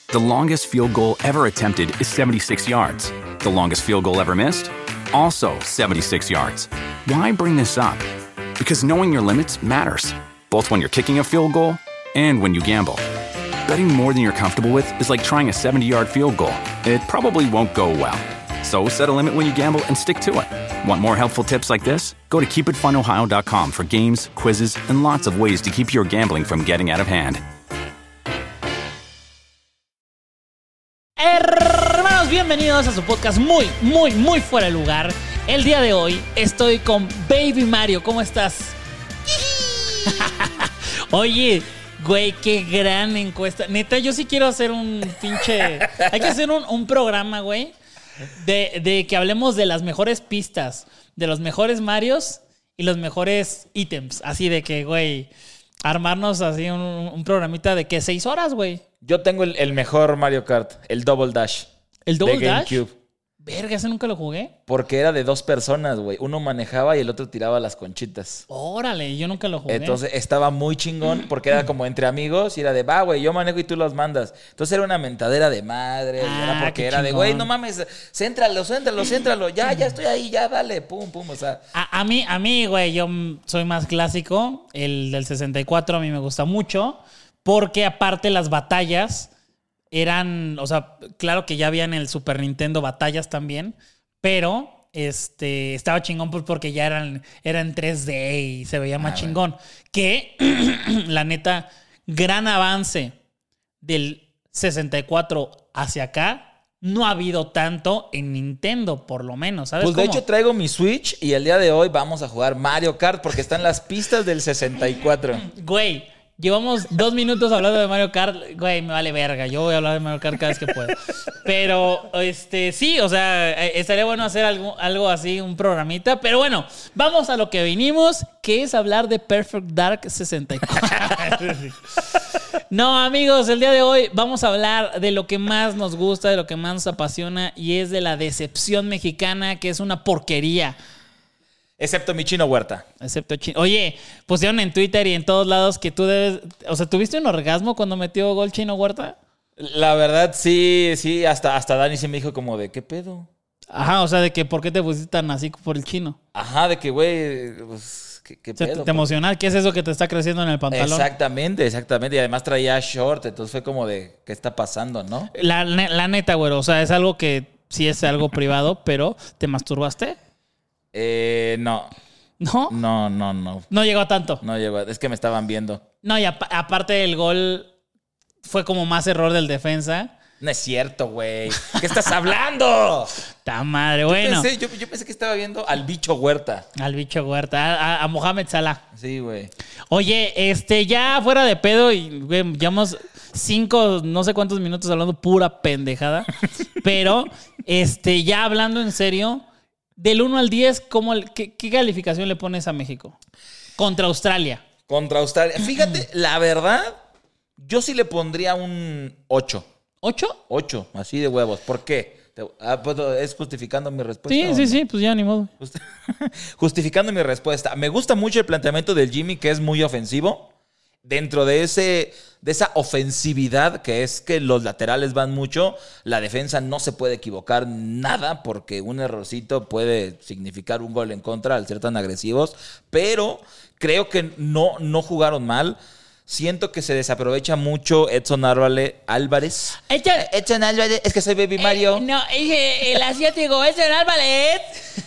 The longest field goal ever attempted is 76 yards. The longest field goal ever missed? Also 76 yards. Why bring this up? Because knowing your limits matters, both when you're kicking a field goal and when you gamble. Betting more than you're comfortable with is like trying a 70-yard field goal. It probably won't go well. So set a limit when you gamble and stick to it. Want more helpful tips like this? Go to keepitfunohio.com for games, quizzes, and lots of ways to keep your gambling from getting out of hand. Hermanos, bienvenidos a su podcast muy fuera de lugar. El día de hoy estoy con Baby Mario. ¿Cómo estás? Oye, güey, qué gran encuesta. Neta, yo sí quiero hacer un pinche... Hay que hacer un programa, güey, de que hablemos de las mejores pistas, de los mejores Marios y los mejores ítems. Así de que, güey, armarnos así un programita de que 6 horas, güey. Yo tengo el mejor Mario Kart, el Double Dash. ¿El Double de Dash? GameCube. Verga, ese nunca lo jugué. Porque era de 2 personas, güey. Uno manejaba y el otro tiraba las conchitas. Órale, yo nunca lo jugué. Entonces estaba muy chingón porque era como entre amigos y era de, va, güey, yo manejo y tú los mandas. Entonces era una mentadera de madre. Era porque era de, güey, no mames, céntralo. Ya estoy ahí, ya dale, pum, o sea. A mí, güey, yo soy más clásico. El del 64 a mí me gusta mucho porque aparte las batallas eran, o sea, claro que ya había en el Super Nintendo batallas también, pero estaba chingón pues porque ya eran 3D y se veía más chingón. Que, la neta, gran avance del 64 hacia acá, no ha habido tanto en Nintendo, por lo menos, ¿sabes? Pues de hecho traigo mi Switch y el día de hoy vamos a jugar Mario Kart porque están las pistas del 64. Güey, llevamos 2 minutos hablando de Mario Kart. Güey, me vale verga. Yo voy a hablar de Mario Kart cada vez que puedo. Pero, sí, o sea, estaría bueno hacer algo así, un programita. Pero bueno, vamos a lo que vinimos, que es hablar de Perfect Dark 64. No, amigos, el día de hoy vamos a hablar de lo que más nos gusta, de lo que más nos apasiona, y es de la decepción mexicana, que es una porquería. Excepto mi Chino Huerta. Oye, pusieron en Twitter y en todos lados que tú debes... O sea, ¿tuviste un orgasmo cuando metió gol Chino Huerta? La verdad, sí. Hasta Dani sí me dijo como de, ¿qué pedo? Ajá, o sea, de que ¿por qué te pusiste tan así por el chino? Ajá, de que, güey, pues, ¿qué o sea, pedo? ¿Te emociona? ¿Qué es eso que te está creciendo en el pantalón? Exactamente. Y además traía short, entonces fue como de, ¿qué está pasando, no? La neta, güey, o sea, es algo que sí es algo privado, pero ¿te masturbaste? No. ¿No? No. No llegó a tanto. No llegó, es que me estaban viendo. No, y aparte del gol fue como más error del defensa. No es cierto, güey. ¿Qué estás hablando? ¡Ta madre! Bueno. Yo pensé que estaba viendo al bicho Huerta. Al bicho Huerta, a Mohamed Salah. Sí, güey. Oye, ya fuera de pedo y güey, llevamos 5, no sé cuántos minutos hablando pura pendejada. Pero, ya hablando en serio, del 1 al 10, ¿qué calificación le pones a México? Contra Australia. Fíjate, la verdad, yo sí le pondría un 8. ¿8? 8, así de huevos. ¿Por qué? ¿Es justificando mi respuesta? Sí, pues ya ni modo. Justificando mi respuesta. Me gusta mucho el planteamiento del Jimmy, que es muy ofensivo. Dentro de esa ofensividad que es que los laterales van mucho, la defensa no se puede equivocar nada porque un errorcito puede significar un gol en contra al ser tan agresivos, pero creo que no jugaron mal. Siento que se desaprovecha mucho Edson Álvarez. Edson Álvarez, es que soy Baby Mario. No, el asiático Edson Álvarez.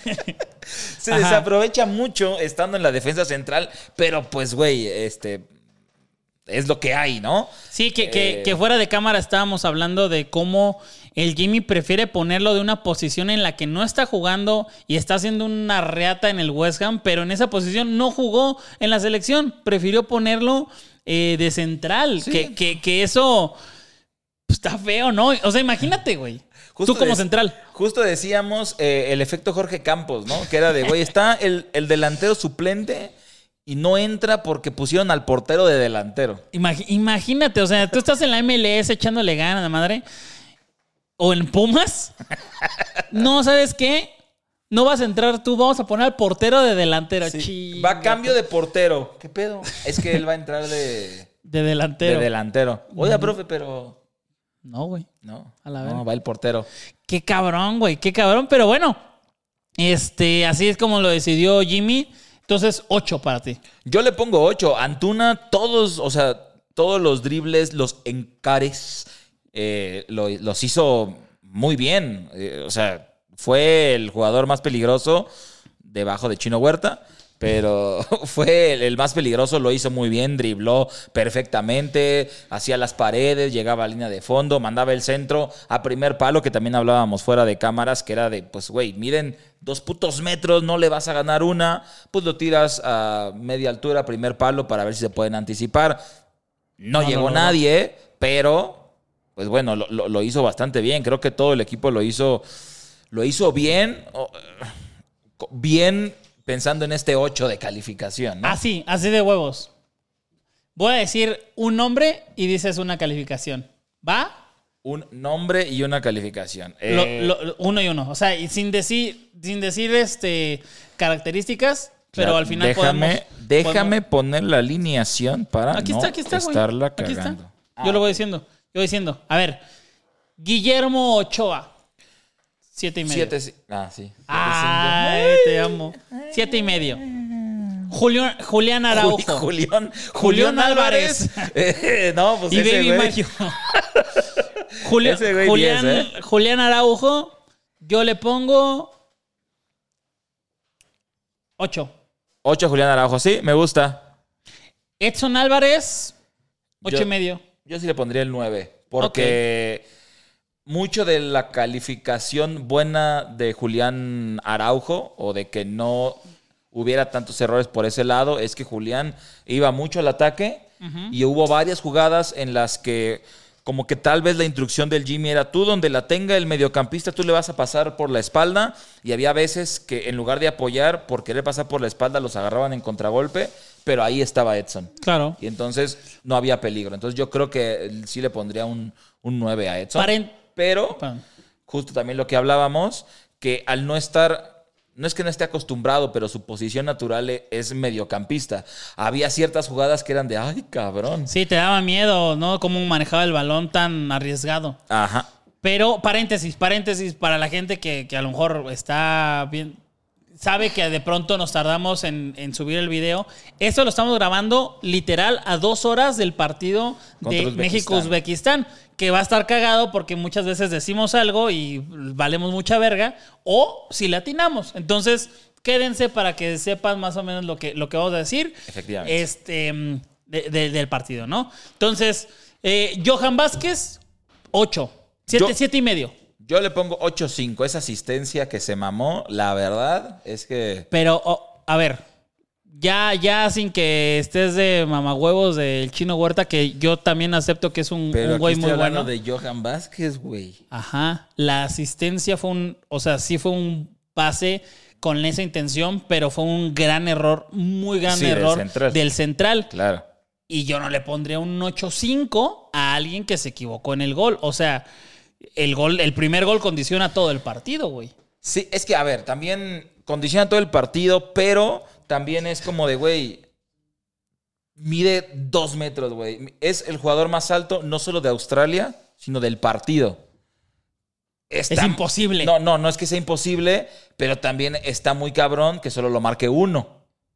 Se desaprovecha mucho estando en la defensa central, pero pues, güey, es lo que hay, ¿no? Sí, que fuera de cámara estábamos hablando de cómo el Jimmy prefiere ponerlo de una posición en la que no está jugando y está haciendo una reata en el West Ham, pero en esa posición no jugó en la selección. Prefirió ponerlo de central. Sí. Que eso está feo, ¿no? O sea, imagínate, güey. Tú como central. Justo decíamos el efecto Jorge Campos, ¿no? Que era de, güey, está el delantero suplente y no entra porque pusieron al portero de delantero. Imagínate, o sea, tú estás en la MLS echándole ganas a la madre. O en Pumas. No, ¿sabes qué? No vas a entrar tú, vamos a poner al portero de delantero. Sí. Va a cambio de portero. ¿Qué pedo? Es que él va a entrar de delantero. De delantero. Oiga, profe, pero No, güey. No, A la verga. no, va el portero. Qué cabrón, güey. Qué cabrón. Pero bueno, así es como lo decidió Jimmy. Entonces, 8 para ti. Yo le pongo 8. Antuna, todos los dribles, los encares, los hizo muy bien. Fue el jugador más peligroso debajo de Chino Huerta, pero fue el más peligroso, lo hizo muy bien, dribló perfectamente, hacía las paredes, llegaba a línea de fondo, mandaba el centro a primer palo, que también hablábamos fuera de cámaras, que era de, pues, güey, miden 2 putos metros, no le vas a ganar una, pues lo tiras a media altura, primer palo, para ver si se pueden anticipar. No llegó nadie, pero, pues bueno, lo hizo bastante bien. Creo que todo el equipo lo hizo bien pensando en este 8 de calificación, ¿no? Así de huevos. Voy a decir un nombre y dices una calificación. ¿Va? Un nombre y una calificación. Uno y uno. O sea, y sin decir características, pero al final Déjame poner la alineación para aquí no está, estarla güey. cagando. Aquí está. Yo lo voy diciendo. A ver, Guillermo Ochoa. 7.5. Sí. Ay, te amo. 7.5. Julián Araujo. Julián Álvarez. No, pues y ese Baby güey. Maggio. Ese güey 10, Julián Araujo, yo le pongo 8. 8 Julián Araujo, sí, me gusta. Edson Álvarez, 8.5. Yo sí le pondría el 9, porque mucho de la calificación buena de Julián Araujo, o de que no hubiera tantos errores por ese lado, es que Julián iba mucho al ataque y hubo varias jugadas en las que como que tal vez la instrucción del Jimmy era tú donde la tenga el mediocampista, tú le vas a pasar por la espalda, y había veces que en lugar de apoyar por querer pasar por la espalda los agarraban en contragolpe, pero ahí estaba Edson. Claro. Y entonces no había peligro. Entonces yo creo que sí le pondría un 9 a Edson. Pero justo también lo que hablábamos, que al no estar, no es que no esté acostumbrado, pero su posición natural es mediocampista. Había ciertas jugadas que eran de, ay, cabrón. Sí, te daba miedo, ¿no? Cómo manejaba el balón tan arriesgado. Ajá. Pero, paréntesis, para la gente que a lo mejor está bien, sabe que de pronto nos tardamos en subir el video. Esto lo estamos grabando literal a 2 horas del partido de México-Uzbekistán, que va a estar cagado porque muchas veces decimos algo y valemos mucha verga, o si le atinamos. Entonces, quédense para que sepan más o menos lo que vamos a decir. Efectivamente. Del partido, ¿no? Entonces, Johan Vázquez, 8. 7.5. Yo le pongo 8.5. Esa asistencia que se mamó, la verdad es que... Pero, a ver, ya sin que estés de mamahuevos del Chino Huerta, que yo también acepto que es un güey muy bueno. De Johan Vázquez, güey. Ajá. La asistencia fue sí fue un pase con esa intención, pero fue un gran error, muy gran error del central. Claro. Y yo no le pondría un 8.5 a alguien que se equivocó en el gol. O sea, el primer gol condiciona todo el partido, güey. Sí, es que, a ver, también condiciona todo el partido, pero también es como de, güey, mide 2 metros, güey. Es el jugador más alto, no solo de Australia, sino del partido. Es imposible. No es que sea imposible, pero también está muy cabrón que solo lo marque uno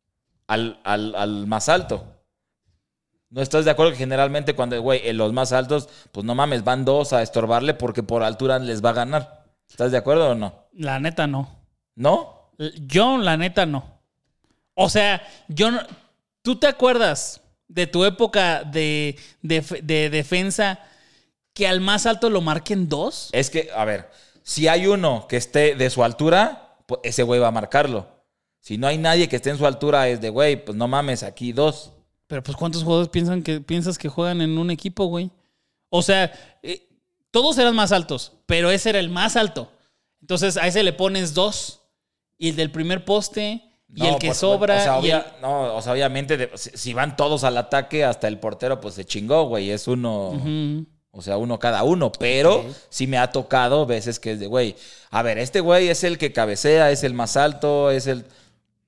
al más alto. ¿No estás de acuerdo que generalmente cuando, güey, los más altos, pues no mames, van 2 a estorbarle porque por altura les va a ganar? ¿Estás de acuerdo o no? La neta no. ¿No? Yo, la neta, no. O sea, ¿tú te acuerdas de tu época de defensa que al más alto lo marquen 2? Es que, a ver, si hay uno que esté de su altura, pues ese güey va a marcarlo. Si no hay nadie que esté en su altura, es de, güey, pues no mames, aquí 2. Pero pues ¿cuántos jugadores piensas que juegan en un equipo, güey? O sea, todos eran más altos, pero ese era el más alto. Entonces a ese le pones 2 y el del primer poste y el que sobra. Obviamente, si van todos al ataque, hasta el portero, pues se chingó, güey. Es uno. Uh-huh. O sea, uno cada uno. Pero sí me ha tocado veces que es de, güey, a ver, este güey es el que cabecea, es el más alto, es el.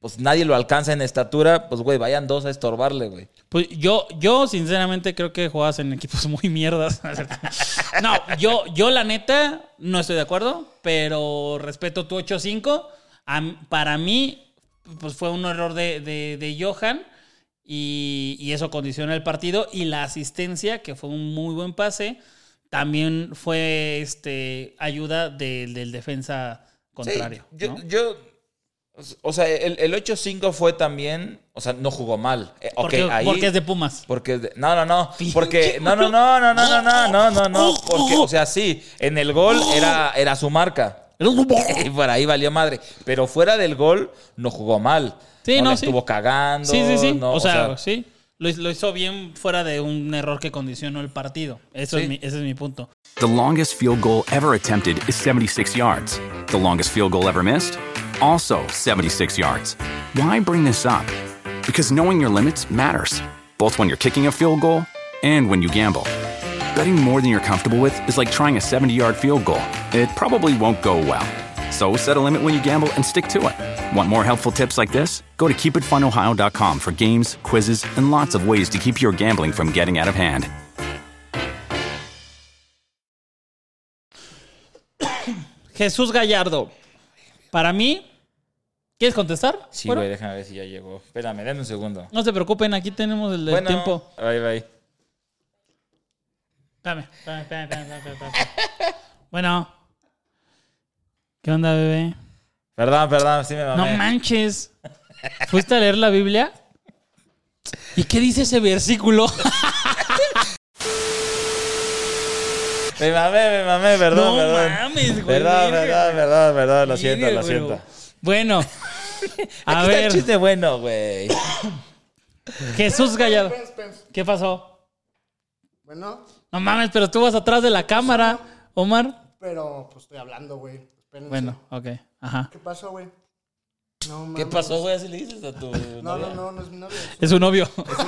pues nadie lo alcanza en estatura, pues güey, vayan 2 a estorbarle, güey. Pues yo sinceramente creo que jugabas en equipos muy mierdas. No, yo la neta no estoy de acuerdo, pero respeto tu 8-5. Para mí, pues fue un error de Johan y eso condiciona el partido. Y la asistencia, que fue un muy buen pase, también fue ayuda del defensa contrario. Sí, ¿no? O sea, el 8-5 fue también, o sea, no jugó mal. Porque es de Pumas. Porque no. Porque no. Porque, o sea, sí, en el gol era su marca. Y por ahí valió madre. Pero fuera del gol no jugó mal. Sí, no no, le sí. estuvo cagando. Sí. No, o sea, sí. Lo hizo bien fuera de un error que condicionó el partido. Ese es mi punto. The longest field goal ever attempted is 76 yards. The longest field goal ever missed? Also 76 yards. Why bring this up? Because knowing your limits matters, both when you're kicking a field goal and when you gamble. Betting more than you're comfortable with is like trying a 70-yard field goal. It probably won't go well. So set a limit when you gamble and stick to it. Want more helpful tips like this? Go to keepitfunohio.com for games, quizzes, and lots of ways to keep your gambling from getting out of hand. Jesús Gallardo. Para mí, ¿quieres contestar? Sí, ¿Bueno? güey, déjame ver si ya llegó. Espérame, denme un segundo. No se preocupen, aquí tenemos el tiempo. Bye. Espérame. Bueno. ¿Qué onda, bebé? Perdón, sí me mamé. No manches. ¿Fuiste a leer la Biblia? ¿Y qué dice ese versículo? Me mamé, perdón. No mames, güey. Perdón, lo siento. Bueno, a Aquí ver. está el chiste bueno, güey. Jesús Gallardo. Espera. ¿Qué pasó? Bueno, No mames, pero tú vas atrás de la cámara, Omar. pero pues estoy hablando, güey. Espérense. Bueno, ok. Ajá. ¿Qué pasó, güey? No, mames. ¿Qué pasó, güey? Así le dices a tu No, novia? no es mi novia. Es su novio.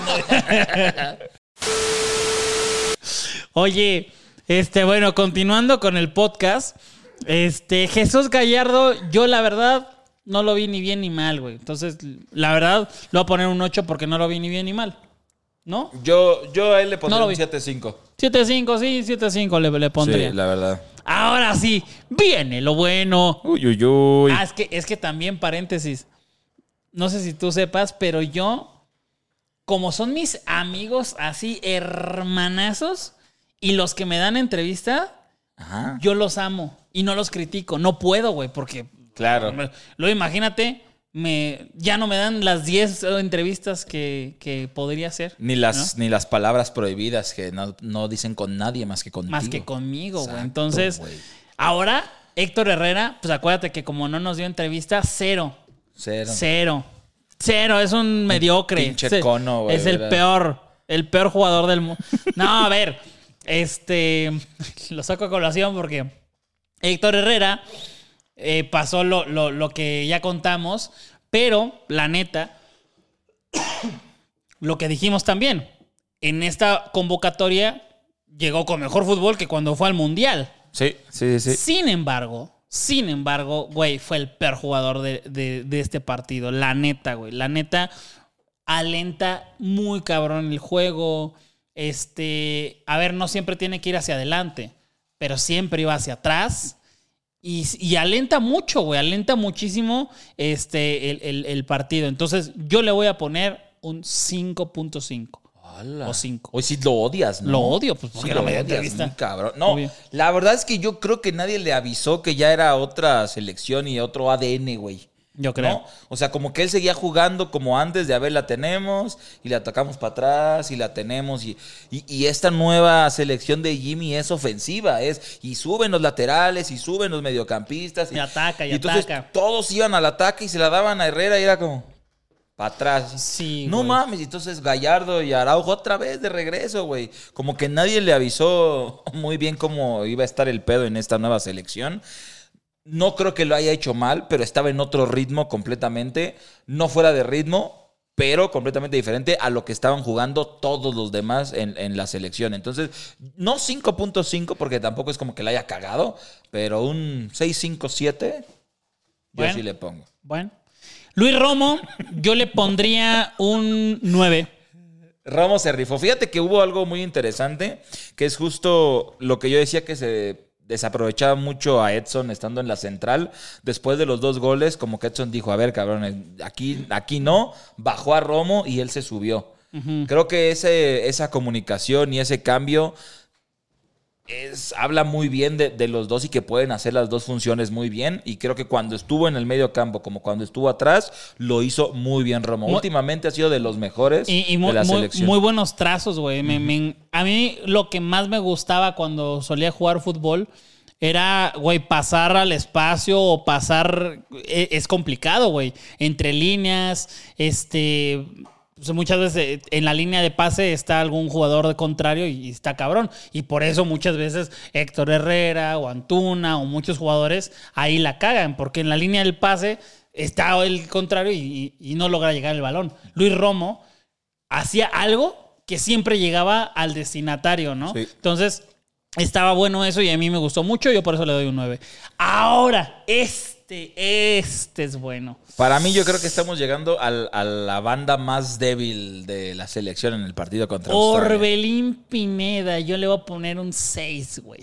Oye, bueno, continuando con el podcast. Jesús Gallardo, yo la verdad no lo vi ni bien ni mal, güey. Entonces, la verdad, le voy a poner un 8 porque no lo vi ni bien ni mal. ¿No? Yo a él le pondría No lo un vi. 7-5. 7-5, sí, 7-5 le pondría. Sí, la verdad. Ahora sí, viene lo bueno. Uy. Ah, es que también, paréntesis. No sé si tú sepas, pero yo, como son mis amigos así, hermanazos, y los que me dan entrevista, Ajá. yo los amo y no los critico. No puedo, güey, porque... Claro. Luego imagínate, ya no me dan las 10 entrevistas que podría hacer. Ni las palabras prohibidas que no dicen con nadie más que contigo. Más que conmigo, güey. Exacto, Entonces, güey. ahora, Héctor Herrera, pues acuérdate que como no nos dio entrevista, cero. Cero. Es un mediocre. pinche cono, güey, Es el ¿verdad? peor jugador del mundo. No, a ver, lo saco a colación porque Héctor Herrera pasó lo que ya contamos, pero la neta, lo que dijimos también, en esta convocatoria llegó con mejor fútbol que cuando fue al Mundial. Sí. Sin embargo, güey, fue el peor jugador de este partido. La neta, güey. La neta, alenta muy cabrón el juego. A ver, no siempre tiene que ir hacia adelante, pero siempre iba hacia atrás. Y alenta mucho, güey. Alenta muchísimo el partido. Entonces, yo le voy a poner un 5.5. ¡Hala! O 5. Hoy sí lo odias, ¿no? Lo odio, pues Sí, porque lo no me dio odias, entrevista. muy cabrón. No, Obvio. la verdad es que yo creo que nadie le avisó que ya era otra selección y otro ADN, güey. Yo creo. ¿No? O sea, como que él seguía jugando como antes de, a ver, la tenemos y la atacamos para atrás y la tenemos. Y esta nueva selección de Jimmy es ofensiva, y suben los laterales y suben los mediocampistas. Y ataca. Entonces todos iban al ataque y se la daban a Herrera y era como... para atrás. Sí, no güey. mames, entonces Gallardo y Araujo otra vez de regreso, güey. Como que nadie le avisó muy bien cómo iba a estar el pedo en esta nueva selección. No creo que lo haya hecho mal, pero estaba en otro ritmo completamente. No fuera de ritmo, pero completamente diferente a lo que estaban jugando todos los demás en la selección. Entonces, no 5.5 porque tampoco es como que la haya cagado, pero un 6.5, 7, yo Bueno. sí le pongo. Bueno. Luis Romo, yo le pondría un 9. Romo se rifó. Fíjate que hubo algo muy interesante, que es justo lo que yo decía, que se desaprovechaba mucho a Edson estando en la central. Después de los 2 goles, como que Edson dijo, a ver, cabrón, aquí no. Bajó a Romo y él se subió. Creo que esa comunicación y ese cambio habla muy bien de los dos y que pueden hacer las dos funciones muy bien. Y creo que cuando estuvo en el medio campo como cuando estuvo atrás, lo hizo muy bien Romo. Últimamente ha sido de los mejores de la selección. Muy buenos trazos, güey. A mí lo que más me gustaba cuando solía jugar fútbol era, güey, pasar al espacio o pasar... Es complicado, güey. Entre líneas, pues muchas veces en la línea de pase está algún jugador de contrario y está cabrón. Y por eso muchas veces Héctor Herrera o Antuna o muchos jugadores ahí la cagan, porque en la línea del pase está el contrario y no logra llegar el balón. Luis Romo hacía algo que siempre llegaba al destinatario, ¿no? Sí. Entonces, estaba bueno eso y a mí me gustó mucho. Yo por eso le doy un 9. Ahora, este es bueno. Para mí, yo creo que estamos llegando a la banda más débil de la selección en el partido contra Australia. Orbelín Pineda, yo le voy a poner un 6, güey.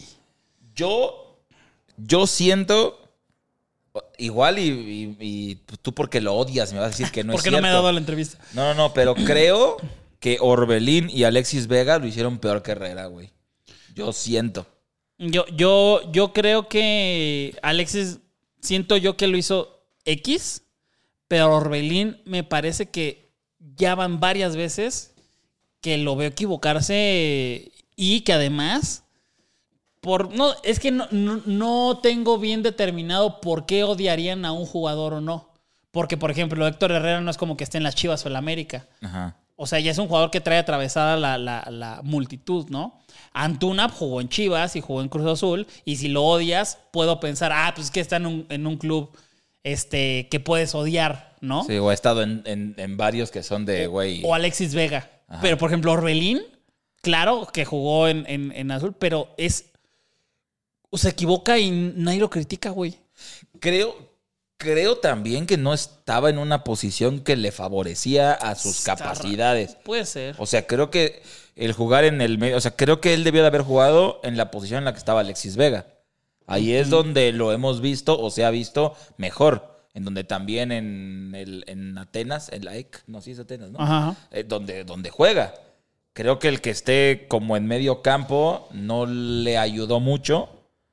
Yo siento... Igual y tú porque lo odias me vas a decir que no es cierto. Porque no me ha dado la entrevista. No, pero creo que Orbelín y Alexis Vega lo hicieron peor que Herrera, güey. Yo siento. Yo creo que Alexis, siento yo que lo hizo X, pero Orbelín me parece que ya van varias veces que lo veo equivocarse y que además, es que no tengo bien determinado por qué odiarían a un jugador o no. Porque, por ejemplo, Héctor Herrera no es como que esté en las Chivas o en la América. Ajá. O sea, ya es un jugador que trae atravesada la multitud, ¿no? Antuna jugó en Chivas y jugó en Cruz Azul. Y si lo odias, puedo pensar, pues es que está en un club que puedes odiar, ¿no? Sí, o ha estado en varios que son de güey. O Alexis Vega. Ajá. Pero, por ejemplo, Orbelín, claro que jugó en Azul, pero se equivoca y nadie lo critica, güey. Creo también que no estaba en una posición que le favorecía a sus capacidades. Puede ser. O sea, creo que el jugar en el medio... O sea, creo que él debió de haber jugado en la posición en la que estaba Alexis Vega. Ahí es donde lo hemos visto o se ha visto mejor. En donde también en Atenas, en la EC, no, sí es Atenas, ¿no? Ajá. Donde juega. Creo que el que esté como en medio campo no le ayudó mucho.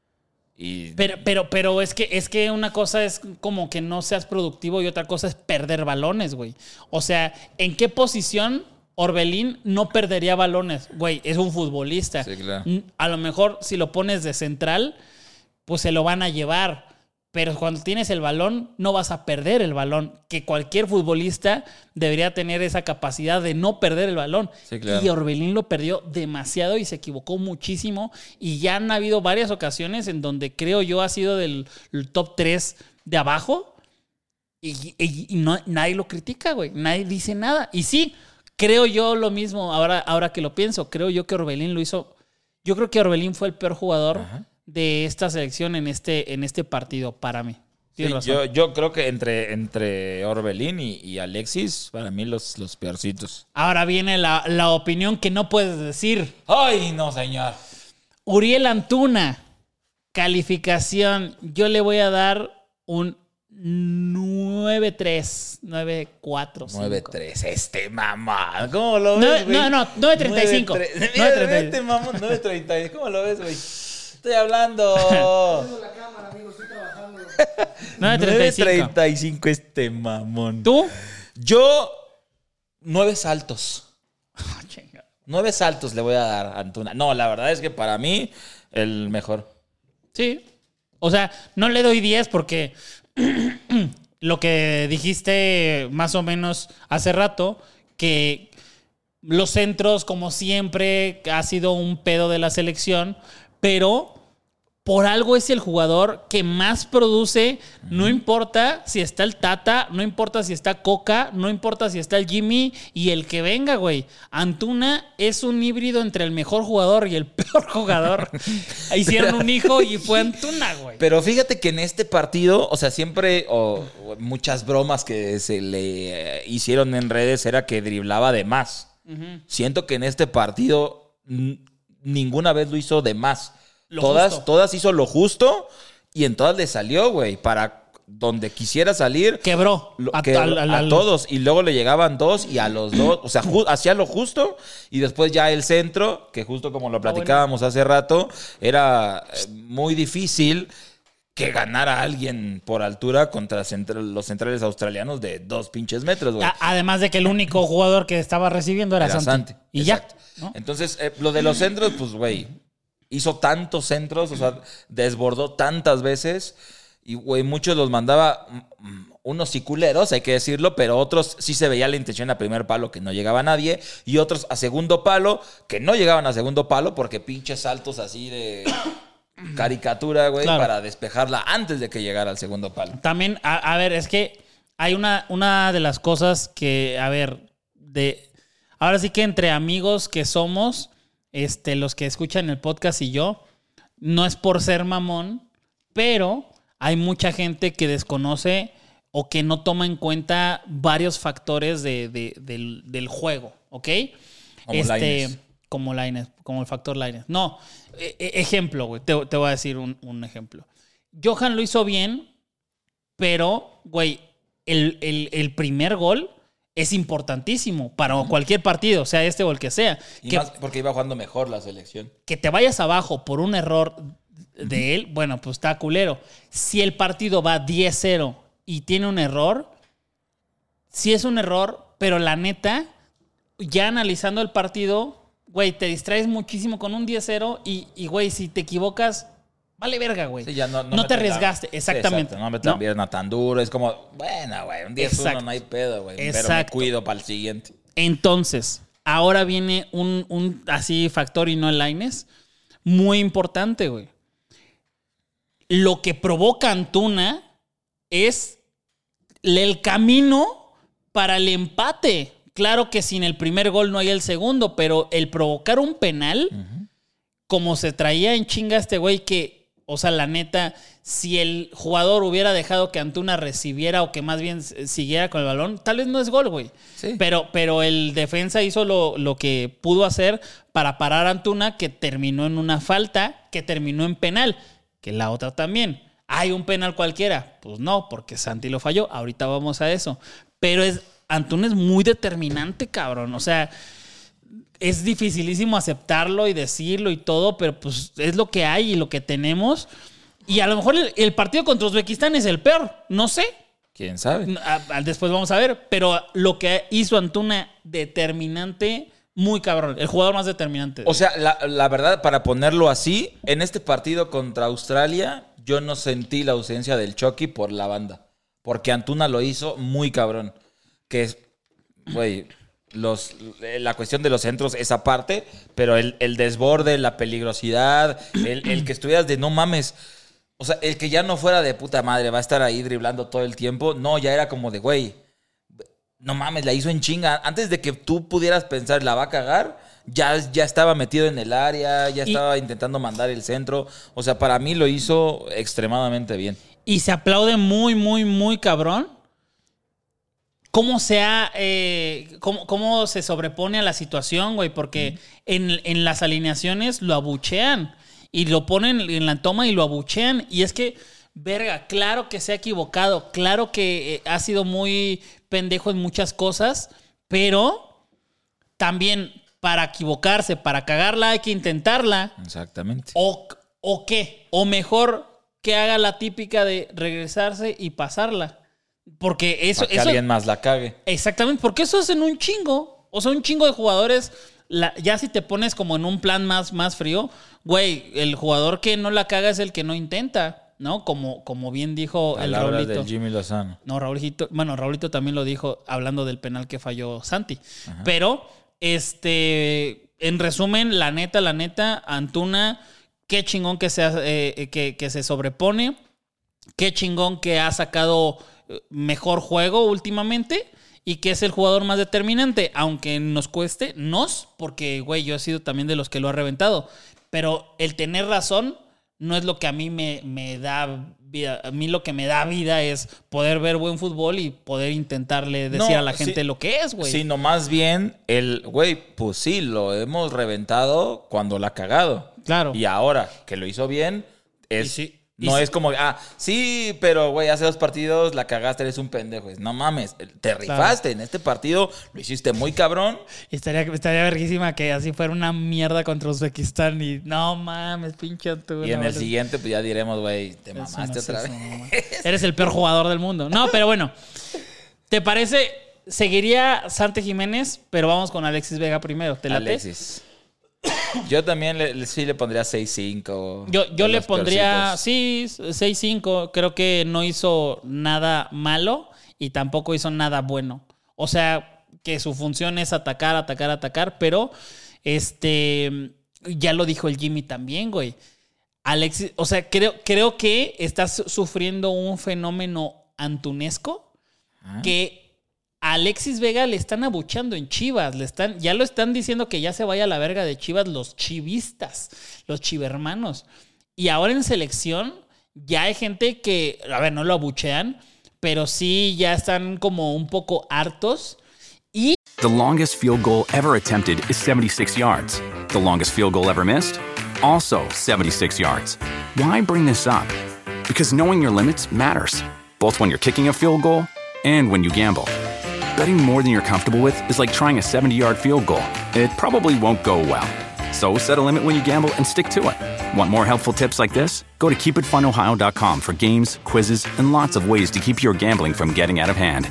Pero es que una cosa es como que no seas productivo y otra cosa es perder balones, güey. O sea, ¿en qué posición Orbelín no perdería balones? Güey, es un futbolista. Sí, claro. A lo mejor si lo pones de central, pues se lo van a llevar. Pero cuando tienes el balón, no vas a perder el balón. Que cualquier futbolista debería tener esa capacidad de no perder el balón. Sí, claro. Y Orbelín lo perdió demasiado y se equivocó muchísimo. Y ya han habido varias ocasiones en donde creo yo ha sido del top 3 de abajo. Y nadie lo critica, güey. Nadie dice nada. Y sí, creo yo lo mismo ahora que lo pienso. Creo yo que Orbelín lo hizo. Yo creo que Orbelín fue el peor jugador. Ajá. De esta selección en este partido para mí. Sí, yo creo que entre Orbelín y Alexis, para mí los peorcitos. Ahora viene la opinión que no puedes decir. ¡Ay, no, señor! Uriel Antuna, calificación. Yo le voy a dar un 9.3, 9.4. 9.3, mamá. ¿Cómo lo ves, güey? No, 9.35. 9.30, mamón, 9.30. ¿Cómo lo ves, güey? Estoy hablando. La cámara, amigo, estoy trabajando. 9.35 mamón. ¿Tú? Yo 9 saltos. 9 saltos le voy a dar a Antuna. No, la verdad es que para mí el mejor. Sí. O sea, no le doy 10 porque lo que dijiste más o menos hace rato, que los centros, como siempre, ha sido un pedo de la selección. Pero por algo es el jugador que más produce, no importa si está el Tata, no importa si está Coca, no importa si está el Jimmy y el que venga, güey. Antuna es un híbrido entre el mejor jugador y el peor jugador. Hicieron un hijo y fue Antuna, güey. Pero fíjate que en este partido, o sea, siempre muchas bromas que se le hicieron en redes era que driblaba de más. Siento que en este partido ninguna vez lo hizo de más. Todas hizo lo justo y en todas le salió, güey. Para donde quisiera salir. Quebró. A todos. Y luego le llegaban dos y a los dos. O sea, hacía lo justo. Y después ya el centro, que justo como lo platicábamos hace rato, era muy difícil que ganara alguien por altura contra los centrales australianos de 2 pinches metros, güey. Además de que el único jugador que estaba recibiendo era Santi. Y exacto. Ya. ¿No? Entonces, lo de los centros, pues, güey, hizo tantos centros, o sea, desbordó tantas veces y, güey, muchos los mandaba, unos sí culeros, hay que decirlo, pero otros sí se veía la intención a primer palo que no llegaba a nadie y otros a segundo palo que no llegaban a segundo palo porque pinches saltos así de caricatura, güey, claro, para despejarla antes de que llegara al segundo palo. También, a ver, es que hay una de las cosas que, a ver, ahora sí que entre amigos que somos... los que escuchan el podcast y yo, no es por ser mamón, pero hay mucha gente que desconoce o que no toma en cuenta varios factores del juego, ¿ok? Como el factor Lainez. No, ejemplo, güey, te voy a decir un ejemplo. Johan lo hizo bien, pero, güey, el primer gol es importantísimo para cualquier partido, sea este o el que sea. Y más porque iba jugando mejor la selección. Que te vayas abajo por un error de él, bueno, pues está culero. Si el partido va 10-0 y tiene un error, sí es un error, pero la neta, ya analizando el partido, güey, te distraes muchísimo con un 10-0 y, güey, si te equivocas... Vale verga, güey. Sí, no te arriesgaste. Exactamente. Sí, no me pierna tan duro. Es como, bueno, güey, un 10-1 no hay pedo, güey. Pero me cuido para el siguiente. Entonces, ahora viene un así factor y no el Lainez. Muy importante, güey. Lo que provoca Antuna es el camino para el empate. Claro que sin el primer gol no hay el segundo, pero el provocar un penal, como se traía en chinga este güey que... O sea, la neta, si el jugador hubiera dejado que Antuna recibiera o que más bien siguiera con el balón, tal vez no es gol, güey. Sí. Pero el defensa hizo lo que pudo hacer para parar a Antuna, que terminó en una falta, que terminó en penal, que la otra también. ¿Hay un penal cualquiera? Pues no, porque Santi lo falló. Ahorita vamos a eso. Pero Antuna es muy determinante, cabrón. O sea... Es dificilísimo aceptarlo y decirlo y todo, pero pues es lo que hay y lo que tenemos. Y a lo mejor el partido contra Uzbekistán es el peor, no sé. ¿Quién sabe? Después vamos a ver, pero lo que hizo Antuna determinante, muy cabrón, el jugador más determinante. O sea, la verdad, para ponerlo así, en este partido contra Australia, yo no sentí la ausencia del Chucky por la banda, porque Antuna lo hizo muy cabrón. Que es, güey... la cuestión de los centros, esa parte, pero el desborde, la peligrosidad, el que estuvieras de no mames, o sea, el que ya no fuera de puta madre, va a estar ahí driblando todo el tiempo, no, ya era como de güey, no mames, la hizo en chinga, antes de que tú pudieras pensar, la va a cagar, ya estaba metido en el área, ya estaba intentando mandar el centro, o sea, para mí lo hizo extremadamente bien. Y se aplaude muy, muy, muy cabrón. ¿Cómo se sobrepone a la situación, güey? Porque en las alineaciones lo abuchean y lo ponen en la toma y lo abuchean. Y es que, verga, claro que se ha equivocado, claro que ha sido muy pendejo en muchas cosas, pero también para equivocarse, para cagarla hay que intentarla. Exactamente. ¿O qué? O mejor que haga la típica de regresarse y pasarla. Porque eso... Para que alguien más la cague. Exactamente, porque eso hacen un chingo. O sea, un chingo de jugadores... ya si te pones como en un plan más frío, güey, el jugador que no la caga es el que no intenta, ¿no? Como bien dijo el Raulito. Del Jimmy Lozano. No, Raulito también lo dijo hablando del penal que falló Santi. Ajá. Pero, en resumen, la neta, Antuna... qué chingón que se sobrepone, qué chingón que ha sacado mejor juego últimamente y que es el jugador más determinante, aunque nos cueste, porque, güey, yo he sido también de los que lo ha reventado. Pero el tener razón no es lo que a mí me da vida. A mí lo que me da vida es poder ver buen fútbol y poder intentarle decir a la gente lo que es, güey. Sino más bien, güey, pues sí, lo hemos reventado cuando la ha cagado. Claro. Y ahora que lo hizo bien, es como, sí, pero güey, hace 2 partidos la cagaste, eres un pendejo. No mames, te rifaste. En este partido lo hiciste muy cabrón. Estaría verguísima que así fuera una mierda contra Uzbekistán y no mames, pinche Antuna. Y en el siguiente, pues ya diremos, güey, te mamaste otra vez. Eres el peor jugador del mundo. No, pero bueno, ¿te parece? Seguiría Santi Jiménez, pero vamos con Alexis Vega primero. ¿Te late? Alexis. Yo también sí le pondría 6-5. Yo le pondría, sí, 6-5. Creo que no hizo nada malo y tampoco hizo nada bueno. O sea, que su función es atacar, pero ya lo dijo el Jimmy también, güey. Alexis, o sea, creo que estás sufriendo un fenómeno antunesco que a Alexis Vega le están abuchando en Chivas. Ya lo están diciendo que ya se vaya a la verga de Chivas los chivistas, los chivermanos. Y ahora en selección ya hay gente que, a ver, no lo abuchean, pero sí ya están como un poco hartos. Y The longest field goal ever attempted is 76 yards. The longest field goal ever missed? Also 76 yards. Why bring this up? Because knowing your limits matters, both when you're kicking a field goal and when you gamble. Betting more than you're comfortable with is like trying a 70-yard field goal. It probably won't go well. So set a limit when you gamble and stick to it. Want more helpful tips like this? Go to keepitfunohio.com for games, quizzes, and lots of ways to keep your gambling from getting out of hand.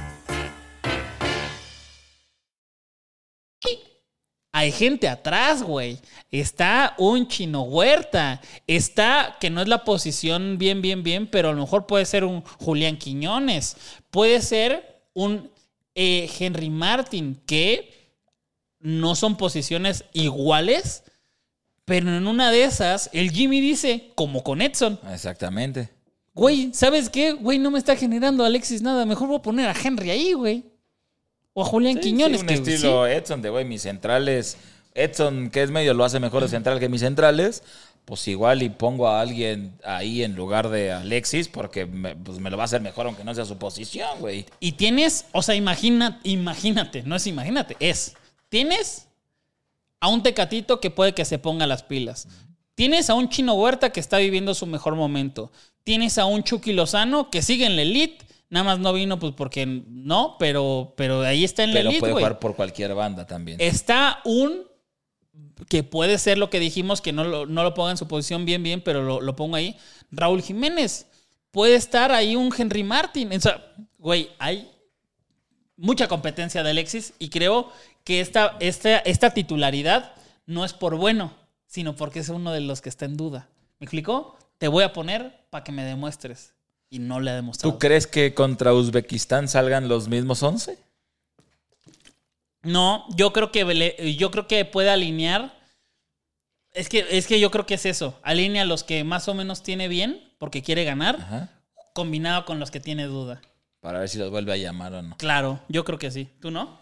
hay gente atrás, güey. Está un Chino Huerta. Está, que no es la posición bien, pero a lo mejor puede ser un Julián Quiñones. Puede ser un Henry Martin, que no son posiciones iguales, pero en una de esas, el Jimmy dice, como con Edson. Exactamente. Güey, ¿sabes qué? Güey, no me está generando Alexis nada. Mejor voy a poner a Henry ahí, güey. O a Julián Quiñones. Sí, un estilo Edson de, güey, mis centrales. Edson, que es medio, lo hace mejor de central que mis centrales. Pues igual y pongo a alguien ahí en lugar de Alexis porque me lo va a hacer mejor aunque no sea su posición, güey. Y tienes, o sea, imagínate, no es imagínate, es. Tienes a un Tecatito que puede que se ponga las pilas. Tienes a un Chino Huerta que está viviendo su mejor momento. Tienes a un Chucky Lozano que sigue en la elite. Nada más no vino pues porque no, pero ahí está en la elite, güey. Pero puede jugar por cualquier banda también. Está un que puede ser lo que dijimos, que no lo ponga en su posición bien, pero lo pongo ahí. Raúl Jiménez. Puede estar ahí un Henry Martin. O sea, güey, hay mucha competencia de Alexis y creo que esta titularidad no es por bueno, sino porque es uno de los que está en duda. ¿Me explicó? Te voy a poner para que me demuestres. Y no le ha demostrado. ¿Tú crees que contra Uzbekistán salgan los mismos 11? No, yo creo que puede alinear. Es que yo creo que es eso. Alinea a los que más o menos tiene bien, porque quiere ganar, ajá, combinado con los que tiene duda. Para ver si los vuelve a llamar o no. Claro, yo creo que sí. ¿Tú no?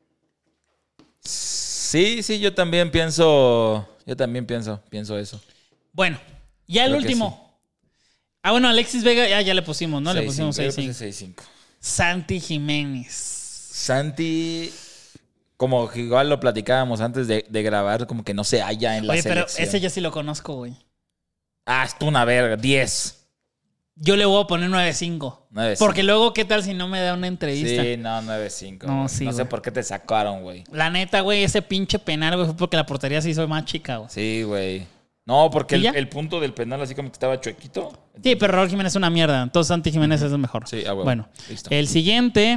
Sí, yo también pienso eso. Bueno, ya el último. Sí. Bueno, Alexis Vega ya le pusimos, ¿no? 6-5, le pusimos 6-5. Santi Jiménez. Santi, como igual lo platicábamos antes de grabar, como que no se halla en la selección. Pero ese yo sí lo conozco, güey. Es una verga, 10. Yo le voy a poner 9-5. Porque luego, ¿qué tal si no me da una entrevista? Sí, no, 9-5. No sé por qué te sacaron, güey. La neta, güey, ese pinche penal, güey, fue porque la portería se hizo más chica, güey. Sí, güey. No, porque el punto del penal así como que estaba chuequito. Sí, pero Raúl Jiménez es una mierda. Entonces Santi Jiménez es el mejor. Sí, bueno, listo. El siguiente.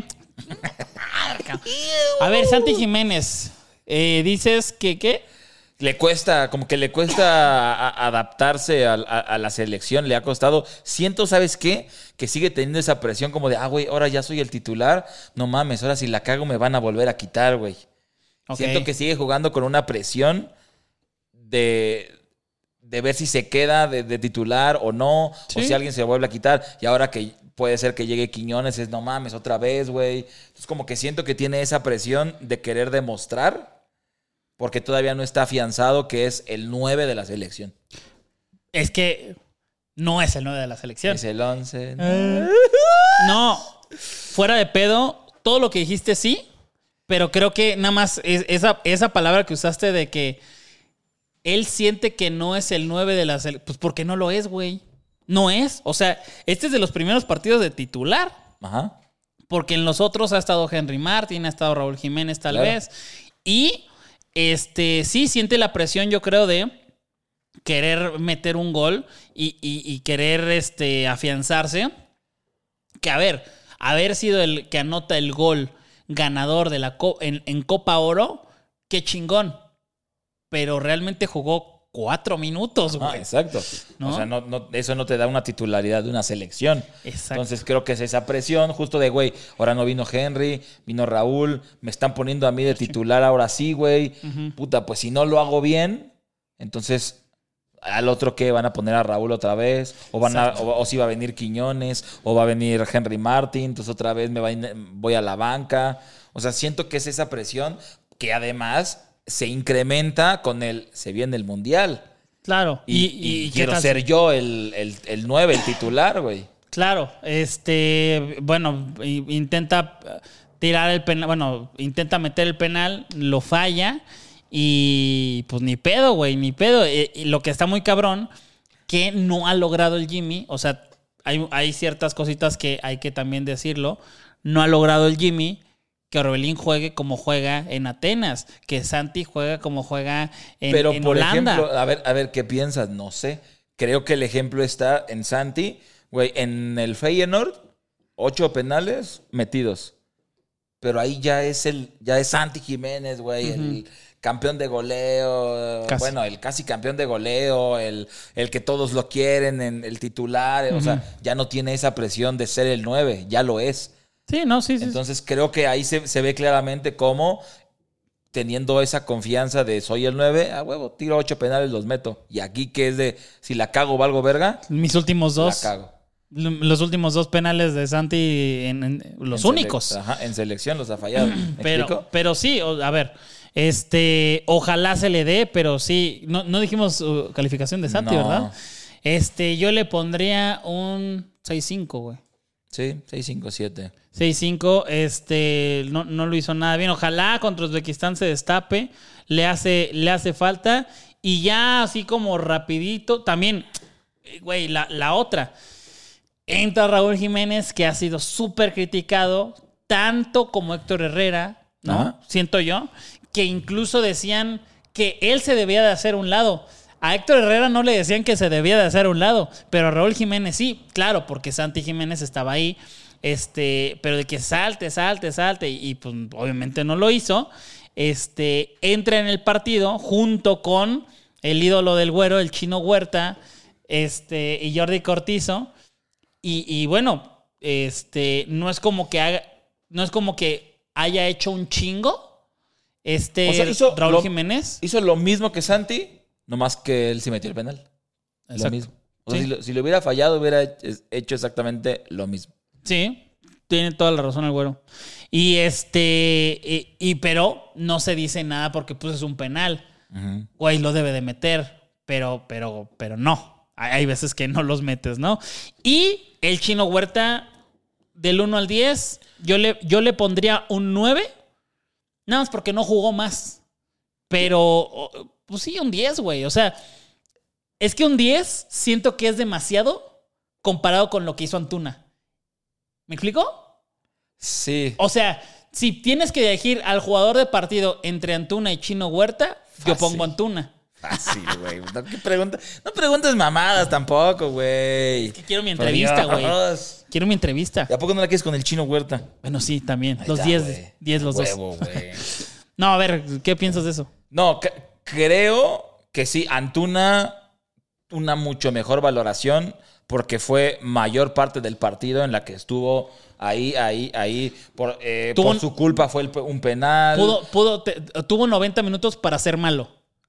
A ver, Santi Jiménez. Dices que ¿qué? Le cuesta adaptarse a la selección. Le ha costado. Siento, ¿sabes qué? Que sigue teniendo esa presión como de, güey, ahora ya soy el titular. No mames, ahora si la cago me van a volver a quitar, güey. Okay. Siento que sigue jugando con una presión de de ver si se queda de titular o no, Sí. o si alguien se vuelve a quitar. Y ahora que puede ser que llegue Quiñones, es no mames, otra vez, güey. Es como que siento que tiene esa presión de querer demostrar, porque todavía no está afianzado que es el 9 de la selección. Es que no es el 9 de la selección. Es el 11. No, fuera de pedo, todo lo que dijiste sí, pero creo que nada más esa palabra que usaste de que él siente que no es el 9 de la selección, pues porque no lo es, güey. No es. O sea, este es de los primeros partidos de titular. Ajá. Porque en los otros ha estado Henry Martin, ha estado Raúl Jiménez tal Claro. vez. Y sí siente la presión, yo creo, de querer meter un gol y querer afianzarse. Que haber sido el que anota el gol ganador de en Copa Oro, qué chingón. Pero realmente jugó 4 minutos, güey. Exacto. ¿No? O sea, eso no te da una titularidad de una selección. Exacto. Entonces creo que es esa presión justo de, güey, ahora no vino Henry, vino Raúl, me están poniendo a mí de titular ahora sí, güey. Puta, pues si no lo hago bien, entonces al otro que van a poner a Raúl otra vez, o si va a venir Quiñones, o va a venir Henry Martin, entonces otra vez voy a la banca. O sea, siento que es esa presión que además se incrementa se viene el Mundial. Claro. Y ¿qué quiero tal? ser yo el 9, el titular, güey. Claro, bueno, intenta tirar el penal, bueno, intenta meter el penal, lo falla y pues ni pedo, güey, ni pedo. Y lo que está muy cabrón, que no ha logrado el Jimmy, o sea, hay ciertas cositas que hay que también decirlo, no ha logrado el Jimmy que Orbelín juegue como juega en Atenas, que Santi juega como juega Pero en por Holanda. ejemplo, a ver, ¿qué piensas? No sé. Creo que el ejemplo está en Santi. Güey, en el Feyenoord, 8 penales metidos. Pero ahí ya es Santi Jiménez, güey, el campeón de goleo. Casi. Bueno, el casi campeón de goleo, el que todos lo quieren, el titular. O sea, ya no tiene esa presión de ser el 9, ya lo es. Sí, no, sí. Entonces creo que ahí se ve claramente cómo, teniendo esa confianza de soy el 9, a huevo, tiro 8 penales, los meto. Y aquí que es de, si la cago, valgo verga, Mis últimos la dos. cago. Los últimos 2 penales de Santi, los únicos. Ajá, en selección los ha fallado. ¿Me explico? Pero sí, a ver, ojalá se le dé, pero sí, no dijimos calificación de Santi, No. ¿verdad? Yo le pondría un 6-5, güey. Sí, 6-5-7. 6-5, no lo hizo nada bien. Ojalá contra Uzbekistán se destape, le hace falta. Y ya así como rapidito, también, güey, la otra. Entra Raúl Jiménez, que ha sido súper criticado, tanto como Héctor Herrera, ¿no? Ajá. Siento yo, que incluso decían que él se debía de hacer a un lado. A Héctor Herrera no le decían que se debía de hacer a un lado, pero a Raúl Jiménez sí, claro, porque Santi Jiménez estaba ahí, pero de que salte, y pues obviamente no lo hizo. Entra en el partido junto con el ídolo del güero, el Chino Huerta, y Jordi Cortizo. Y bueno, no es como que haya hecho un chingo O sea, Raúl Jiménez. Hizo lo mismo que Santi, nomás que él sí metió el penal. Exacto. Lo mismo. O sea, Sí. si lo hubiera fallado, hubiera hecho exactamente lo mismo. Sí, tiene toda la razón el güero. Pero no se dice nada porque pues es un penal. Ujú. Güey, lo debe de meter, pero no. Hay veces que no los metes, ¿no? Y el Chino Huerta, del 1 al 10, yo le pondría un 9, nada más porque no jugó más. Pero, pues sí, un 10, güey. O sea, es que un 10 siento que es demasiado comparado con lo que hizo Antuna. ¿Me explico? Sí. O sea, si tienes que elegir al jugador de partido entre Antuna y Chino Huerta, yo Fácil. pongo Antuna. Fácil, güey. No preguntes mamadas tampoco, güey. Es que quiero mi entrevista, güey. Dios. Quiero mi entrevista. ¿Y a poco no la quieres con el Chino Huerta? Bueno, sí, también. Ahí Los está, 10 güey. 10 los dos. Huevo, güey. No, a ver, ¿qué piensas de eso? No, creo que sí, Antuna, una mucho mejor valoración porque fue mayor parte del partido en la que estuvo ahí. Por su culpa fue un penal. Tuvo 90 minutos para ser malo.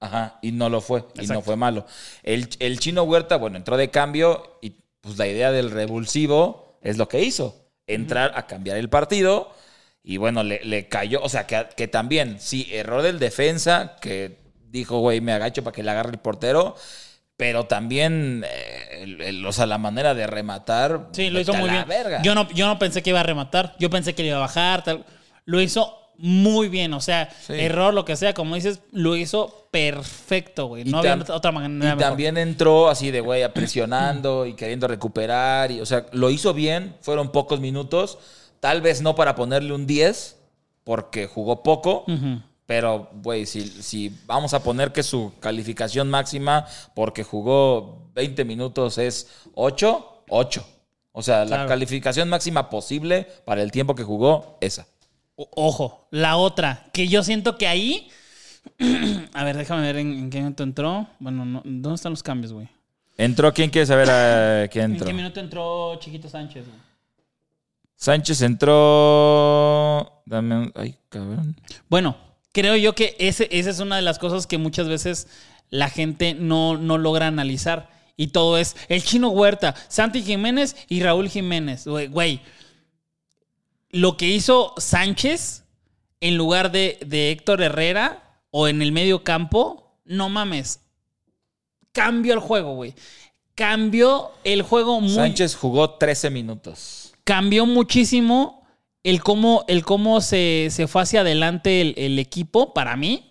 Ajá, y no lo fue, y no fue malo. El Chino Huerta, bueno, entró de cambio y pues la idea del revulsivo es lo que hizo. Entrar a cambiar el partido y bueno, le cayó. O sea, que también, sí, error del defensa, que dijo, güey, me agacho para que le agarre el portero, pero también, o sea, la manera de rematar. Sí, lo hizo muy bien. Verga. Yo no pensé que iba a rematar, yo pensé que le iba a bajar, tal. Lo hizo muy bien, o sea, error, lo que sea, como dices, lo hizo perfecto, güey. No había otra manera. Y también entró así de, güey, presionando y queriendo recuperar. Y, o sea, lo hizo bien, fueron pocos minutos. Tal vez no para ponerle un 10, porque jugó poco. Pero, güey, si vamos a poner que su calificación máxima, porque jugó 20 minutos, es 8. O sea, la calificación máxima posible para el tiempo que jugó, esa. Ojo, la otra, que yo siento que ahí... A ver, déjame ver en qué minuto entró. Bueno, no, ¿dónde están los cambios, güey? ¿Entró? ¿Quién quiere saber a quién entró? ¿En qué minuto entró Chiquito Sánchez, güey? Sánchez entró... Ay, cabrón. Bueno, creo yo que esa es una de las cosas que muchas veces la gente no logra analizar. Y todo es el Chino Huerta, Santi Jiménez y Raúl Jiménez. Güey, lo que hizo Sánchez en lugar de Héctor Herrera o en el medio campo, no mames. Cambió el juego, güey. Cambió el juego muy... Sánchez jugó 13 minutos. Cambió muchísimo el cómo se fue hacia adelante el equipo, para mí.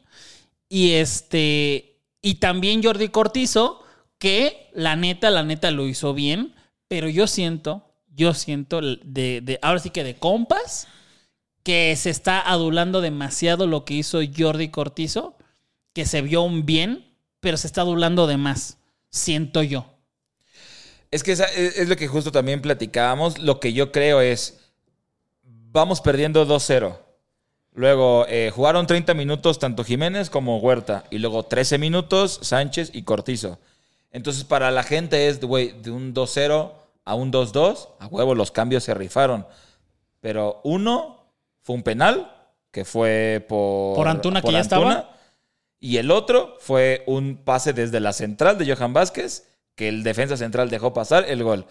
Y también Jordi Cortizo, que la neta lo hizo bien, pero yo siento ahora sí que de compas, que se está adulando demasiado lo que hizo Jordi Cortizo, que se vio bien, pero se está adulando de más, siento yo. Es que es lo que justo también platicábamos. Lo que yo creo es, vamos perdiendo 2-0. Luego jugaron 30 minutos tanto Jiménez como Huerta. Y luego 13 minutos Sánchez y Cortizo. Entonces para la gente es, güey, de un 2-0 a un 2-2, a huevo los cambios se rifaron. Pero uno fue un penal, que fue por Antuna, que ya estaba. Y el otro fue un pase desde la central de Johan Vázquez, que el defensa central dejó pasar el gol.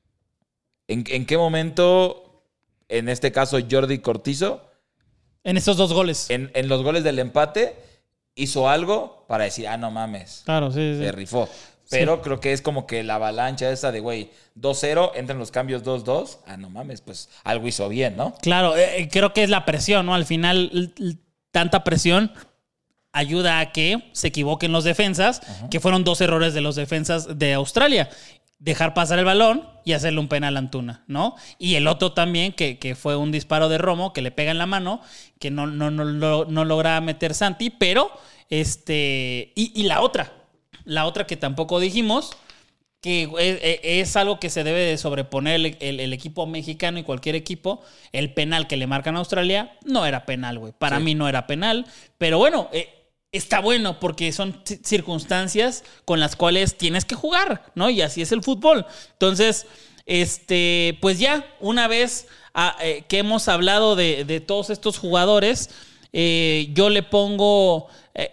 ¿En qué momento, en este caso Jordi Cortizo, en estos dos goles, en los goles del empate, hizo algo para decir, no mames, claro, sí. Se rifó? Pero creo que es como que la avalancha esa de, güey, 2-0, entran los cambios 2-2. No mames, pues algo hizo bien, ¿no? Claro, creo que es la presión, ¿no? Al final, tanta presión ayuda a que se equivoquen los defensas, que fueron 2 errores de los defensas de Australia. Dejar pasar el balón y hacerle un penal a Antuna, ¿no? Y el otro también, que fue un disparo de Romo, que le pega en la mano, que no logra meter Santi, pero y la otra que tampoco dijimos, que es algo que se debe de sobreponer el equipo mexicano y cualquier equipo. El penal que le marcan a Australia no era penal, güey. Para mí no era penal. Pero bueno, está bueno porque son circunstancias con las cuales tienes que jugar, ¿no? Y así es el fútbol. Entonces, pues ya, una vez que hemos hablado de todos estos jugadores, yo le pongo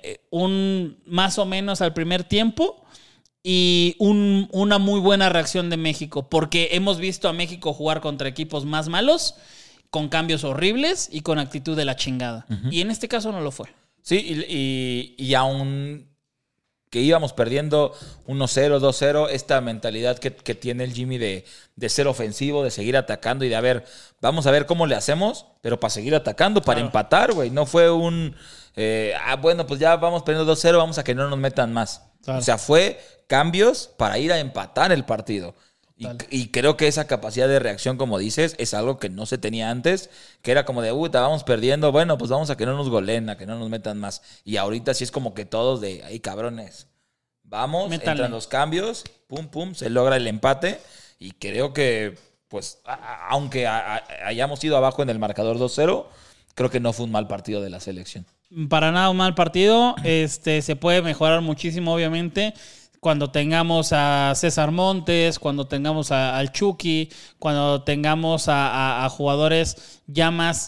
un más o menos al primer tiempo y una muy buena reacción de México, porque hemos visto a México jugar contra equipos más malos, con cambios horribles y con actitud de la chingada. Y en este caso no lo fue. Sí, y aún que íbamos perdiendo 1-0, 2-0, esta mentalidad que tiene el Jimmy de ser ofensivo, de seguir atacando y de vamos a ver cómo le hacemos, pero para seguir atacando, para empatar, güey. No fue un, bueno, pues ya vamos perdiendo 2-0, vamos a que no nos metan más. Claro. O sea, fue cambios para ir a empatar el partido. Y creo que esa capacidad de reacción, como dices, es algo que no se tenía antes, que era como de, vamos perdiendo, bueno, pues vamos a que no nos goleen, a que no nos metan más. Y ahorita sí es como que todos de, ahí cabrones, vamos, entran los cambios, pum, pum, se logra el empate. Y creo que, pues, aunque hayamos ido abajo en el marcador 2-0, creo que no fue un mal partido de la selección. Para nada un mal partido, se puede mejorar muchísimo, obviamente. Cuando tengamos a César Montes, cuando tengamos al Chucky, cuando tengamos a jugadores ya más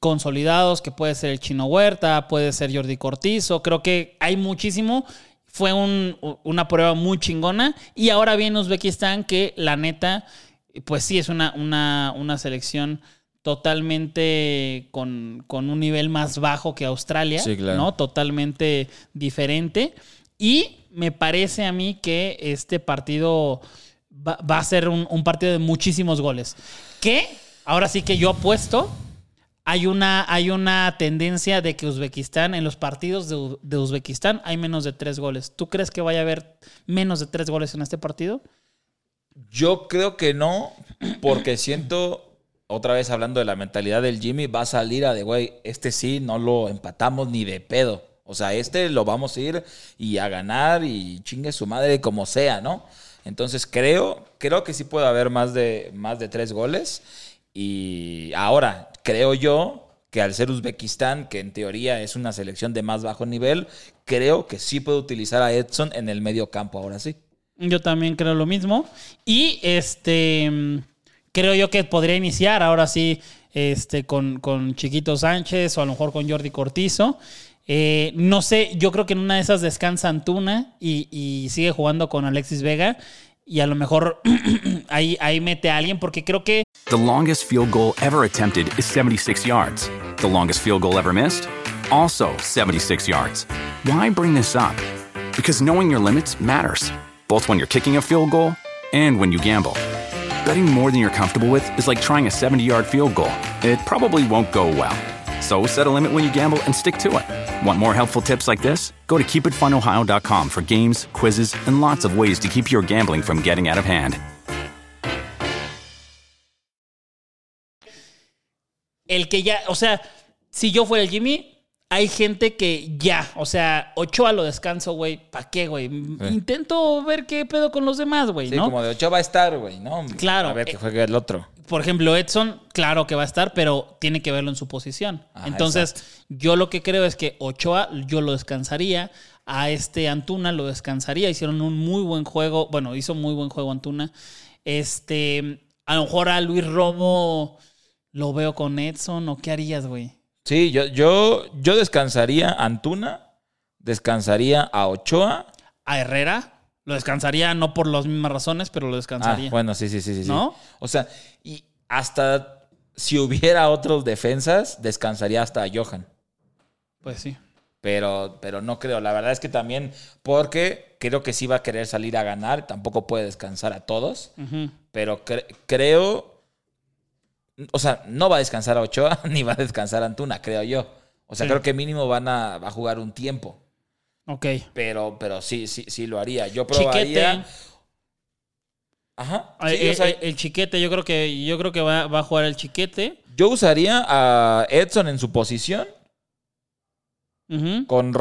consolidados, que puede ser el Chino Huerta, puede ser Jordi Cortizo. Creo que hay muchísimo. Fue una prueba muy chingona. Y ahora viene Uzbekistán, que la neta, pues sí, es una selección totalmente con un nivel más bajo que Australia, sí, claro, ¿no? Totalmente diferente. Y me parece a mí que este partido va a ser un partido de muchísimos goles. Que ahora sí que yo apuesto, hay una tendencia de que Uzbekistán, en los partidos de Uzbekistán, hay menos de 3 goles. ¿Tú crees que vaya a haber menos de 3 goles en este partido? Yo creo que no, porque siento... Otra vez hablando de la mentalidad del Jimmy, va a salir a de, güey, sí no lo empatamos ni de pedo. O sea, lo vamos a ir y a ganar y chingue su madre como sea, ¿no? Entonces creo que sí puede haber más de 3 goles. Y ahora, creo yo que al ser Uzbekistán, que en teoría es una selección de más bajo nivel, creo que sí puede utilizar a Edson en el medio campo, ahora sí. Yo también creo lo mismo. Y creo yo que podría iniciar ahora sí con Chiquito Sánchez o a lo mejor con Jordi Cortizo. No sé, yo creo que en una de esas descansa Antuna y sigue jugando con Alexis Vega. Y a lo mejor ahí mete a alguien porque creo que... The longest field goal ever attempted is 76 yards. The longest field goal ever missed? Also 76 yards. Why bring this up? Because knowing your limits matters, both when you're kicking a field goal and when you gamble. Betting more than you're comfortable with is like trying a 70-yard field goal. It probably won't go well. So set a limit when you gamble and stick to it. Want more helpful tips like this? Go to keepitfunohio.com for games, quizzes, and lots of ways to keep your gambling from getting out of hand. El que ya, o sea, si yo fuera el Jimmy, hay gente que ya, o sea, Ochoa lo descanso, güey. ¿Para qué, güey? Intento ver qué pedo con los demás, güey, sí, ¿no? Como de Ochoa va a estar, güey, ¿no? Claro. A ver que juegue el otro. Por ejemplo, Edson, claro que va a estar, pero tiene que verlo en su posición. Ajá, entonces, exacto. Yo lo que creo es que Ochoa yo lo descansaría, a Antuna lo descansaría. Hicieron un muy buen juego. Bueno, hizo muy buen juego Antuna. A lo mejor a Luis Romo lo veo con Edson, ¿o qué harías, güey? Sí, yo descansaría a Antuna, descansaría a Ochoa. A Herrera lo descansaría, no por las mismas razones, pero lo descansaría. Bueno, sí. ¿No? O sea, y hasta si hubiera otros defensas, descansaría hasta a Johan. Pues sí. Pero no creo. La verdad es que también, porque creo que sí va a querer salir a ganar. Tampoco puede descansar a todos. Uh-huh. Pero creo... O sea, no va a descansar a Ochoa ni va a descansar a Antuna, creo yo. O sea, sí. Creo que mínimo va a jugar un tiempo. Ok. Pero sí lo haría. Yo probaría... Chiquete. Ajá. Sí, el Chiquete, yo creo que va a jugar el Chiquete. Yo usaría a Edson en su posición. Uh-huh. Con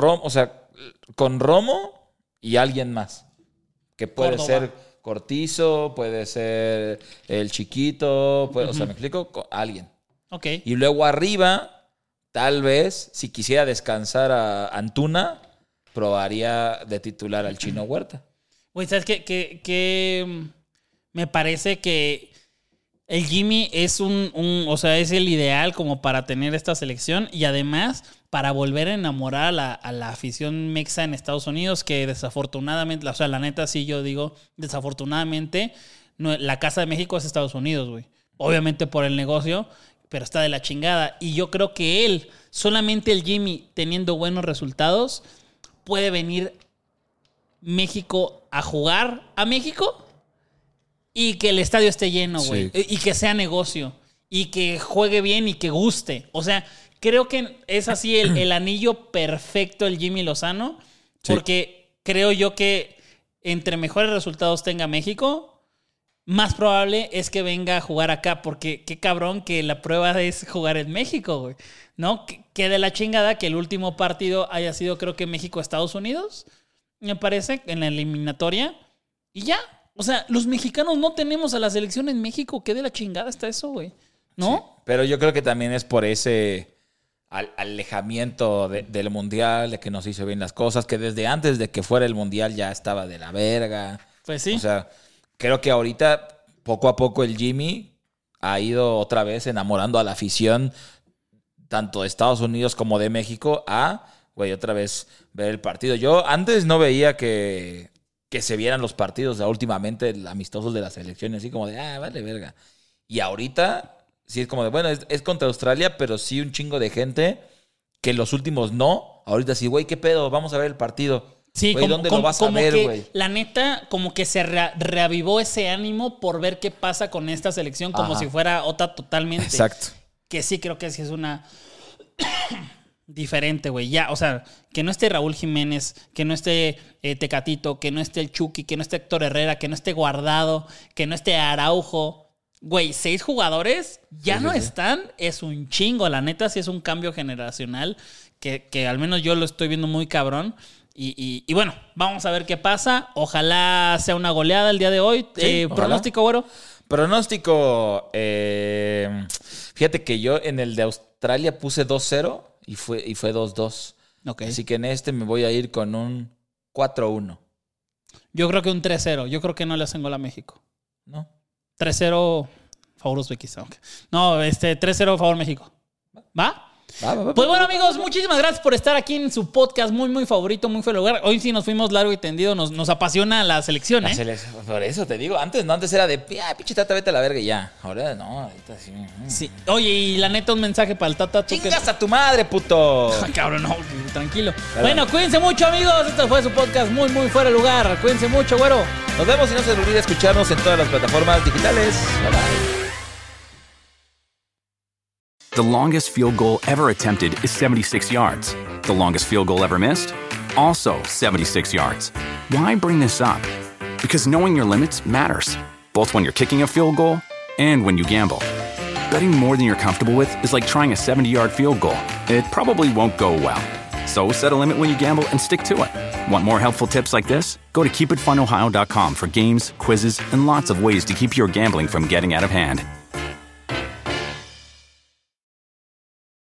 Romo y alguien más. Que puede Córdoba. ser Cortizo, puede ser el Chiquito, uh-huh. O sea, ¿me explico? Alguien. Ok. Y luego arriba, tal vez, si quisiera descansar a Antuna, probaría de titular al Chino Huerta. Güey, ¿sabes qué? Me parece que el Jimmy es o sea, es el ideal como para tener esta selección y además para volver a enamorar a la afición mexa en Estados Unidos, que desafortunadamente, o sea, la neta sí yo digo, desafortunadamente, la Casa de México es Estados Unidos, güey. Obviamente por el negocio, pero está de la chingada. Y yo creo que solamente el Jimmy, teniendo buenos resultados, puede venir México a jugar a México y que el estadio esté lleno, güey. Sí. Y que sea negocio. Y que juegue bien y que guste. O sea, creo que es así el anillo perfecto el Jimmy Lozano. Sí. Porque creo yo que entre mejores resultados tenga México, más probable es que venga a jugar acá. Porque qué cabrón que la prueba es jugar en México, güey. ¿No? Que de la chingada que el último partido haya sido, creo que México-Estados Unidos, me parece, en la eliminatoria. Y ya. O sea, los mexicanos no tenemos a la selección en México. ¿Qué de la chingada está eso, güey? ¿No? Sí, pero yo creo que también es por ese alejamiento del Mundial, de que no se hizo bien las cosas, que desde antes de que fuera el Mundial ya estaba de la verga. Pues sí. O sea, creo que ahorita, poco a poco, el Jimmy ha ido otra vez enamorando a la afición tanto de Estados Unidos como de México a, güey, otra vez ver el partido. Yo antes no veía que se vieran los partidos, últimamente amistosos de la selección, así como de, vale, verga. Y ahorita sí es como de, bueno, es contra Australia, pero sí un chingo de gente que los últimos no. Ahorita sí, güey, ¿qué pedo? Vamos a ver el partido. Sí, güey, ¿dónde lo vas a ver, güey? La neta, como que se reavivó ese ánimo por ver qué pasa con esta selección, como si fuera otra totalmente. Exacto. Que sí, creo que sí es una diferente, güey. Ya, o sea, que no esté Raúl Jiménez, que no esté Tecatito, que no esté el Chucky, que no esté Héctor Herrera, que no esté Guardado, que no esté Araujo. Güey, 6 jugadores ya no están. Es un chingo. La neta, sí es un cambio generacional que al menos yo lo estoy viendo muy cabrón. Y bueno, vamos a ver qué pasa. Ojalá sea una goleada el día de hoy. Sí, ¿Pronóstico, güero? Pronóstico. Fíjate que yo en el de Australia puse 2-0 y fue 2-2. Okay. Así que en este me voy a ir con un 4-1. Yo creo que un 3-0. Yo creo que no le hacen gol a México. ¿No? 3-0 favor Uzbekistán. No, 3-0 favor México. ¿Va? Pues bueno, amigos, muchísimas gracias por estar aquí en su podcast muy, muy favorito, muy fue lugar. Hoy sí nos fuimos largo y tendido, nos apasiona la selección, ¿eh? Por eso te digo, antes era de, pinche Tata, vete a la verga y ya. Ahora no, ahorita sí. Sí. Oye, y la neta, un mensaje para el Tata. ¡Chingas a tu madre, puto! Cabrón, no, tranquilo. Perdón. Bueno, cuídense mucho, amigos. Este fue su podcast muy, muy fuera de lugar. Cuídense mucho, güero. Nos vemos y no se olvide escucharnos en todas las plataformas digitales. Bye, bye. The longest field goal ever attempted is 76 yards. The longest field goal ever missed? Also 76 yards. Why bring this up? Because knowing your limits matters, both when you're kicking a field goal and when you gamble. Betting more than you're comfortable with is like trying a 70-yard field goal. It probably won't go well. So set a limit when you gamble and stick to it. Want more helpful tips like this? Go to keepitfunohio.com for games, quizzes, and lots of ways to keep your gambling from getting out of hand.